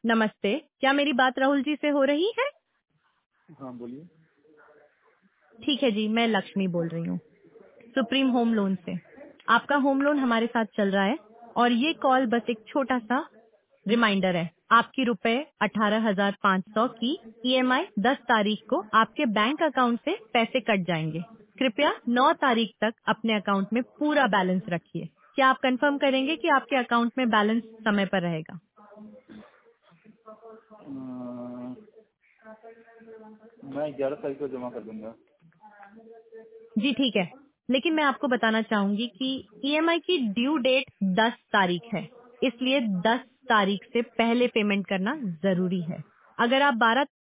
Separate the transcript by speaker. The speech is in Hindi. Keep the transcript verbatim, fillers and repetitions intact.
Speaker 1: नमस्ते, क्या मेरी बात राहुल जी से हो रही है?
Speaker 2: हाँ बोलिए।
Speaker 1: ठीक है जी, मैं लक्ष्मी बोल रही हूँ सुप्रीम होम लोन से। आपका होम लोन हमारे साथ चल रहा है और ये कॉल बस एक छोटा सा रिमाइंडर है। आपकी रुपए अठारह हजार पाँच सौ की ईएमआई दस तारीख को आपके बैंक अकाउंट से पैसे कट जाएंगे। कृपया नौ तारीख तक अपने अकाउंट में पूरा बैलेंस रखिए। क्या आप कंफर्म करेंगे कि आपके अकाउंट में बैलेंस समय पर रहेगा?
Speaker 2: अ, मैं ग्यारह तारीख को जमा कर दूंगा।
Speaker 1: जी ठीक है, लेकिन मैं आपको बताना चाहूंगी कि ईएमआई की ड्यू डेट दस तारीख है, इसलिए दस तारीख से पहले पेमेंट करना जरूरी है। अगर आप बारह